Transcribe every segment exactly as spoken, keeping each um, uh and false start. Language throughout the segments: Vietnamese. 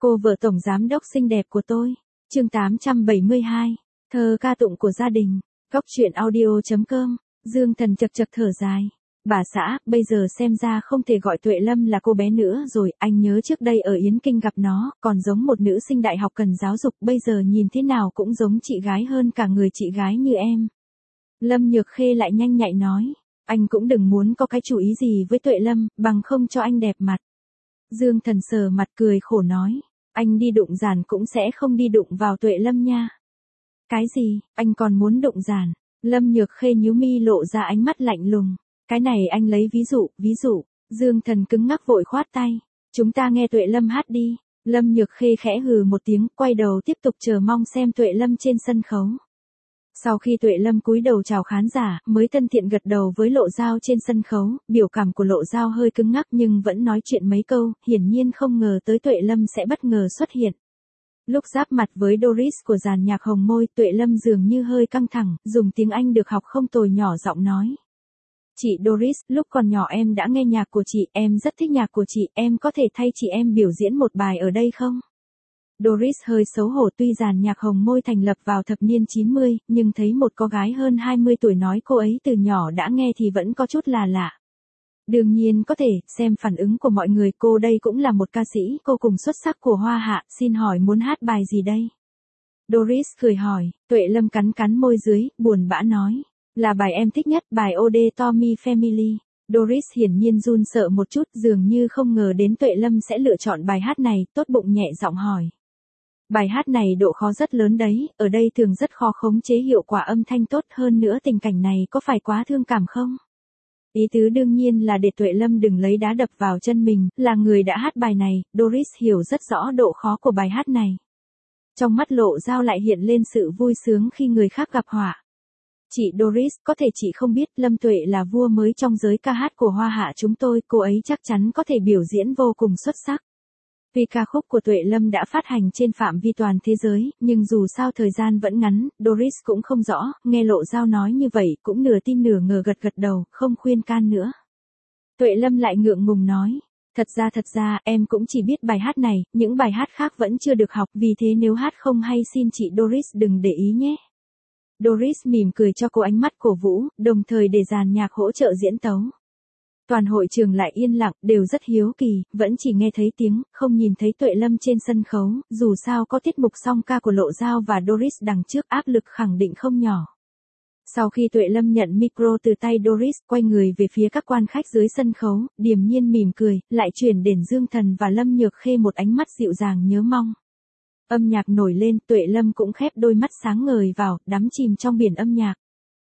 Cô vợ tổng giám đốc xinh đẹp của tôi. Chương tám trăm bảy mươi hai. Thơ ca tụng của gia đình. Góc truyện audio chấm com. Dương Thần chật chật thở dài. Bà xã, bây giờ xem ra không thể gọi Tuệ Lâm là cô bé nữa rồi, anh nhớ trước đây ở Yến Kinh gặp nó, còn giống một nữ sinh đại học cần giáo dục, bây giờ nhìn thế nào cũng giống chị gái hơn cả người chị gái như em. Lâm Nhược Khê lại nhanh nhạy nói, anh cũng đừng muốn có cái chủ ý gì với Tuệ Lâm, bằng không cho anh đẹp mặt. Dương Thần sờ mặt cười khổ nói, anh đi đụng giàn cũng sẽ không đi đụng vào Tuệ Lâm nha. Cái gì, anh còn muốn đụng giàn? Lâm Nhược Khê nhíu mi lộ ra ánh mắt lạnh lùng. Cái này anh lấy ví dụ, ví dụ. Dương Thần cứng ngắc vội khoát tay. Chúng ta nghe Tuệ Lâm hát đi. Lâm Nhược Khê khẽ hừ một tiếng, quay đầu tiếp tục chờ mong xem Tuệ Lâm trên sân khấu. Sau khi Tuệ Lâm cúi đầu chào khán giả, mới thân thiện gật đầu với Lộ Dao trên sân khấu, biểu cảm của Lộ Dao hơi cứng ngắc nhưng vẫn nói chuyện mấy câu, hiển nhiên không ngờ tới Tuệ Lâm sẽ bất ngờ xuất hiện. Lúc giáp mặt với Doris của dàn nhạc Hồng Môi, Tuệ Lâm dường như hơi căng thẳng, dùng tiếng Anh được học không tồi nhỏ giọng nói. Chị Doris, lúc còn nhỏ em đã nghe nhạc của chị, em rất thích nhạc của chị, em có thể thay chị em biểu diễn một bài ở đây không? Doris hơi xấu hổ, tuy dàn nhạc Hồng Môi thành lập vào thập niên chín mươi, nhưng thấy một cô gái hơn hai mươi tuổi nói cô ấy từ nhỏ đã nghe thì vẫn có chút là lạ. Đương nhiên có thể, xem phản ứng của mọi người, cô đây cũng là một ca sĩ cô cùng xuất sắc của Hoa Hạ, xin hỏi muốn hát bài gì đây? Doris cười hỏi, Tuệ Lâm cắn cắn môi dưới, buồn bã nói, là bài em thích nhất, bài Ode to My Family. Doris hiển nhiên run sợ một chút, dường như không ngờ đến Tuệ Lâm sẽ lựa chọn bài hát này, tốt bụng nhẹ giọng hỏi. Bài hát này độ khó rất lớn đấy, ở đây thường rất khó khống chế hiệu quả âm thanh tốt, hơn nữa tình cảnh này có phải quá thương cảm không? Ý tứ đương nhiên là để Tuệ Lâm đừng lấy đá đập vào chân mình, là người đã hát bài này, Doris hiểu rất rõ độ khó của bài hát này. Trong mắt Lộ Dao lại hiện lên sự vui sướng khi người khác gặp họa. Chị Doris, có thể chị không biết, Lâm Tuệ là vua mới trong giới ca hát của Hoa Hạ chúng tôi, cô ấy chắc chắn có thể biểu diễn vô cùng xuất sắc. Vì ca khúc của Tuệ Lâm đã phát hành trên phạm vi toàn thế giới, nhưng dù sao thời gian vẫn ngắn, Doris cũng không rõ, nghe Lộ Dao nói như vậy, cũng nửa tin nửa ngờ gật gật đầu, không khuyên can nữa. Tuệ Lâm lại ngượng ngùng nói, thật ra thật ra, em cũng chỉ biết bài hát này, những bài hát khác vẫn chưa được học, vì thế nếu hát không hay xin chị Doris đừng để ý nhé. Doris mỉm cười cho cô ánh mắt cổ vũ, đồng thời để dàn nhạc hỗ trợ diễn tấu. Toàn hội trường lại yên lặng, đều rất hiếu kỳ, vẫn chỉ nghe thấy tiếng, không nhìn thấy Tuệ Lâm trên sân khấu, dù sao có tiết mục song ca của Lộ Dao và Doris đằng trước, áp lực khẳng định không nhỏ. Sau khi Tuệ Lâm nhận micro từ tay Doris, quay người về phía các quan khách dưới sân khấu, điềm nhiên mỉm cười, lại chuyển đến Dương Thần và Lâm Nhược Khê một ánh mắt dịu dàng nhớ mong. Âm nhạc nổi lên, Tuệ Lâm cũng khép đôi mắt sáng ngời vào, đắm chìm trong biển âm nhạc.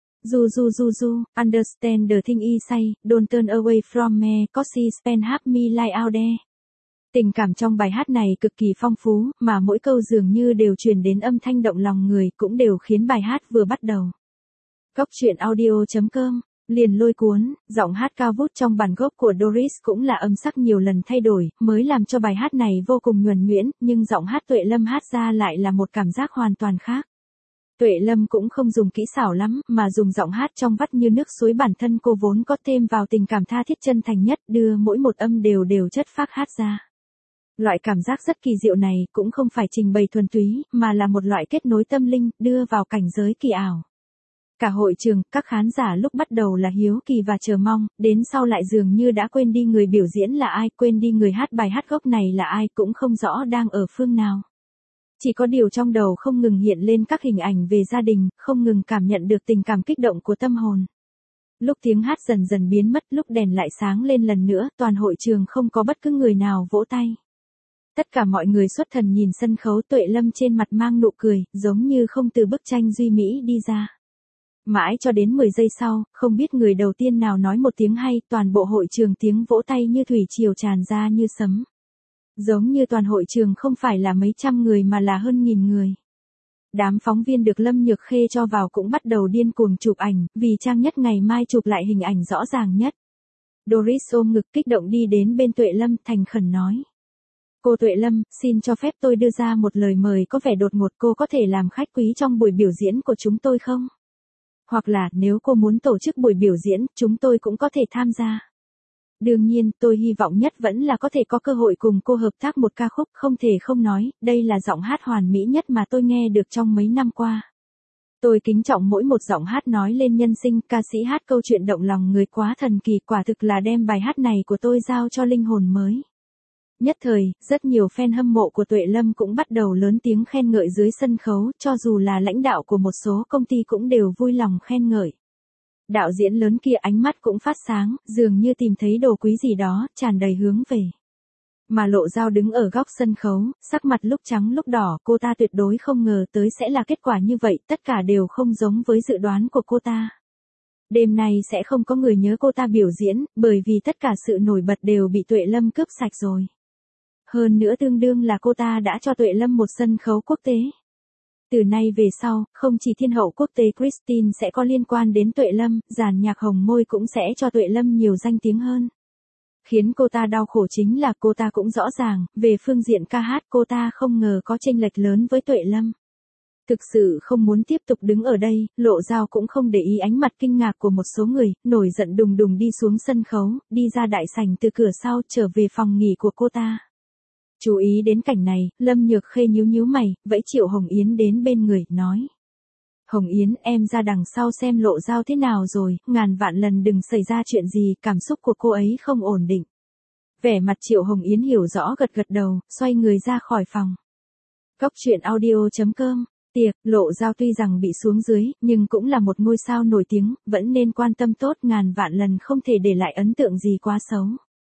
Du du du du, understand the thing I say, don't turn away from me, cause she spend half me like out there. Tình cảm trong bài hát này cực kỳ phong phú, mà mỗi câu dường như đều truyền đến âm thanh động lòng người, cũng đều khiến bài hát vừa bắt đầu. Góc truyện audio chấm com, liền lôi cuốn, giọng hát cao vút trong bản gốc của Doris cũng là âm sắc nhiều lần thay đổi, mới làm cho bài hát này vô cùng nhuần nhuyễn, nhưng giọng hát Tuệ Lâm hát ra lại là một cảm giác hoàn toàn khác. Tuệ Lâm cũng không dùng kỹ xảo lắm, mà dùng giọng hát trong vắt như nước suối, bản thân cô vốn có thêm vào tình cảm tha thiết chân thành nhất, đưa mỗi một âm đều đều chất phác hát ra. Loại cảm giác rất kỳ diệu này cũng không phải trình bày thuần túy, mà là một loại kết nối tâm linh, đưa vào cảnh giới kỳ ảo. Cả hội trường, các khán giả lúc bắt đầu là hiếu kỳ và chờ mong, đến sau lại dường như đã quên đi người biểu diễn là ai, quên đi người hát bài hát gốc này là ai, cũng không rõ đang ở phương nào. Chỉ có điều trong đầu không ngừng hiện lên các hình ảnh về gia đình, không ngừng cảm nhận được tình cảm kích động của tâm hồn. Lúc tiếng hát dần dần biến mất, lúc đèn lại sáng lên lần nữa, toàn hội trường không có bất cứ người nào vỗ tay. Tất cả mọi người xuất thần nhìn sân khấu, Tuệ Lâm trên mặt mang nụ cười, giống như không từ bức tranh duy mỹ đi ra. Mãi cho đến mười giây sau, không biết người đầu tiên nào nói một tiếng hay, toàn bộ hội trường tiếng vỗ tay như thủy triều tràn ra như sấm. Giống như toàn hội trường không phải là mấy trăm người mà là hơn nghìn người. Đám phóng viên được Lâm Nhược Khê cho vào cũng bắt đầu điên cuồng chụp ảnh, vì trang nhất ngày mai chụp lại hình ảnh rõ ràng nhất. Doris ôm ngực kích động đi đến bên Tuệ Lâm, thành khẩn nói. Cô Tuệ Lâm, xin cho phép tôi đưa ra một lời mời có vẻ đột ngột, cô có thể làm khách quý trong buổi biểu diễn của chúng tôi không? Hoặc là, nếu cô muốn tổ chức buổi biểu diễn, chúng tôi cũng có thể tham gia. Đương nhiên, tôi hy vọng nhất vẫn là có thể có cơ hội cùng cô hợp tác một ca khúc, không thể không nói, đây là giọng hát hoàn mỹ nhất mà tôi nghe được trong mấy năm qua. Tôi kính trọng mỗi một giọng hát nói lên nhân sinh, ca sĩ hát câu chuyện động lòng người quá thần kỳ, quả thực là đem bài hát này của tôi giao cho linh hồn mới. Nhất thời, rất nhiều fan hâm mộ của Tuệ Lâm cũng bắt đầu lớn tiếng khen ngợi dưới sân khấu, cho dù là lãnh đạo của một số công ty cũng đều vui lòng khen ngợi. Đạo diễn lớn kia ánh mắt cũng phát sáng, dường như tìm thấy đồ quý gì đó, tràn đầy hướng về. Mà Lộ Dao đứng ở góc sân khấu, sắc mặt lúc trắng lúc đỏ, cô ta tuyệt đối không ngờ tới sẽ là kết quả như vậy, tất cả đều không giống với dự đoán của cô ta. Đêm nay sẽ không có người nhớ cô ta biểu diễn, bởi vì tất cả sự nổi bật đều bị Tuệ Lâm cướp sạch rồi. Hơn nữa tương đương là cô ta đã cho Tuệ Lâm một sân khấu quốc tế. Từ nay về sau, không chỉ thiên hậu quốc tế Christine sẽ có liên quan đến Tuệ Lâm, dàn nhạc Hồng Môi cũng sẽ cho Tuệ Lâm nhiều danh tiếng hơn. Khiến cô ta đau khổ chính là cô ta cũng rõ ràng, về phương diện ca hát cô ta không ngờ có chênh lệch lớn với Tuệ Lâm. Thực sự không muốn tiếp tục đứng ở đây, Lộ Dao cũng không để ý ánh mặt kinh ngạc của một số người, nổi giận đùng đùng đi xuống sân khấu, đi ra đại sảnh từ cửa sau trở về phòng nghỉ của cô ta. Chú ý đến cảnh này, Lâm Nhược Khê nhíu nhíu mày, vẫy Triệu Hồng Yến đến bên người, nói. Hồng Yến, em ra đằng sau xem Lộ Dao thế nào rồi, ngàn vạn lần đừng xảy ra chuyện gì, cảm xúc của cô ấy không ổn định. Vẻ mặt Triệu Hồng Yến hiểu rõ gật gật đầu, xoay người ra khỏi phòng. Góc truyện audio chấm com, tiệc, Lộ Dao tuy rằng bị xuống dưới, nhưng cũng là một ngôi sao nổi tiếng, vẫn nên quan tâm tốt, ngàn vạn lần không thể để lại ấn tượng gì quá xấu.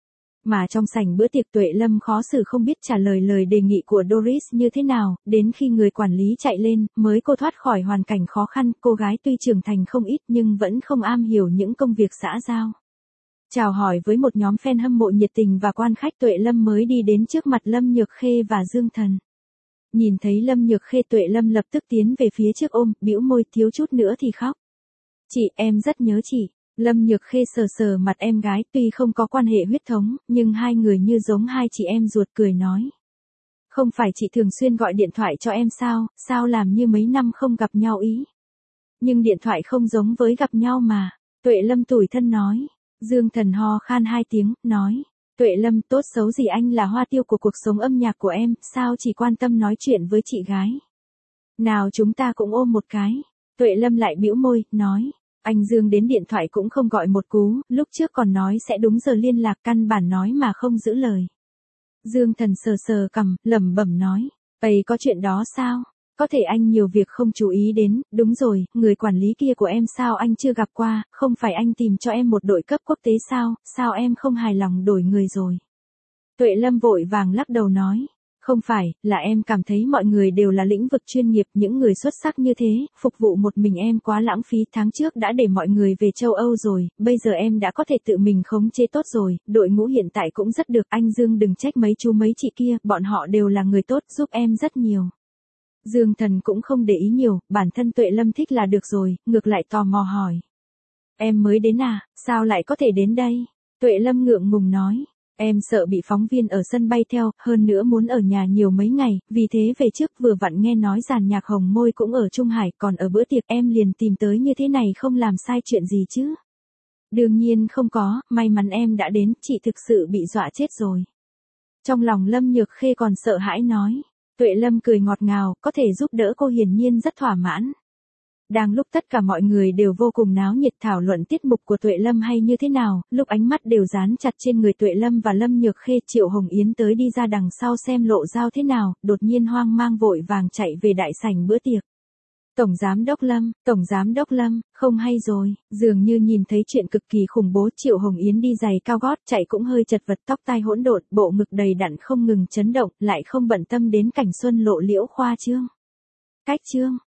Mà trong sảnh bữa tiệc Tuệ Lâm khó xử không biết trả lời lời đề nghị của Doris như thế nào, đến khi người quản lý chạy lên, mới cô thoát khỏi hoàn cảnh khó khăn, cô gái tuy trưởng thành không ít nhưng vẫn không am hiểu những công việc xã giao. Chào hỏi với một nhóm fan hâm mộ nhiệt tình và quan khách, Tuệ Lâm mới đi đến trước mặt Lâm Nhược Khê và Dương Thần. Nhìn thấy Lâm Nhược Khê, Tuệ Lâm lập tức tiến về phía trước ôm, bĩu môi, thiếu chút nữa thì khóc. Chị, em rất nhớ chị. Lâm Nhược Khê sờ sờ mặt em gái, tuy không có quan hệ huyết thống, nhưng hai người như giống hai chị em ruột, cười nói. Không phải chị thường xuyên gọi điện thoại cho em sao, sao làm như mấy năm không gặp nhau ý. Nhưng điện thoại không giống với gặp nhau mà. Tuệ Lâm tủi thân nói. Dương Thần ho khan hai tiếng, nói. Tuệ Lâm, tốt xấu gì anh là hoa tiêu của cuộc sống âm nhạc của em, sao chỉ quan tâm nói chuyện với chị gái. Nào chúng ta cũng ôm một cái. Tuệ Lâm lại bĩu môi, nói. Anh Dương đến điện thoại cũng không gọi một cú, lúc trước còn nói sẽ đúng giờ liên lạc, căn bản nói mà không giữ lời. Dương Thần sờ sờ cằm, lẩm bẩm nói, "Ây, có chuyện đó sao? Có thể anh nhiều việc không chú ý đến, đúng rồi, người quản lý kia của em sao anh chưa gặp qua, không phải anh tìm cho em một đội cấp quốc tế sao, sao em không hài lòng đổi người rồi?" Tuệ Lâm vội vàng lắc đầu nói, "Không phải, là em cảm thấy mọi người đều là lĩnh vực chuyên nghiệp, những người xuất sắc như thế, phục vụ một mình em quá lãng phí, tháng trước đã để mọi người về châu Âu rồi, bây giờ em đã có thể tự mình khống chế tốt rồi, đội ngũ hiện tại cũng rất được, anh Dương đừng trách mấy chú mấy chị kia, bọn họ đều là người tốt, giúp em rất nhiều." Dương Thần cũng không để ý nhiều, bản thân Tuệ Lâm thích là được rồi, ngược lại tò mò hỏi. "Em mới đến à, sao lại có thể đến đây?" Tuệ Lâm ngượng ngùng nói. Em sợ bị phóng viên ở sân bay theo, hơn nữa muốn ở nhà nhiều mấy ngày, vì thế về trước vừa vặn nghe nói dàn nhạc Hồng Môi cũng ở Trung Hải, còn ở bữa tiệc em liền tìm tới, như thế này không làm sai chuyện gì chứ. Đương nhiên không có, may mắn em đã đến, chị thực sự bị dọa chết rồi. Trong lòng Lâm Nhược Khê còn sợ hãi nói. Tuệ Lâm cười ngọt ngào, có thể giúp đỡ cô hiển nhiên rất thỏa mãn. Đang lúc tất cả mọi người đều vô cùng náo nhiệt thảo luận tiết mục của Tuệ Lâm hay như thế nào, lúc ánh mắt đều dán chặt trên người Tuệ Lâm và Lâm Nhược Khê, Triệu Hồng Yến tới đi ra đằng sau xem Lộ Dao thế nào, đột nhiên hoang mang vội vàng chạy về đại sảnh bữa tiệc. Tổng giám đốc Lâm, Tổng giám đốc Lâm, không hay rồi, dường như nhìn thấy chuyện cực kỳ khủng bố, Triệu Hồng Yến đi giày cao gót chạy cũng hơi chật vật, tóc tai hỗn độn, bộ ngực đầy đặn không ngừng chấn động, lại không bận tâm đến cảnh xuân lộ liễu khoa trương. Cách trương.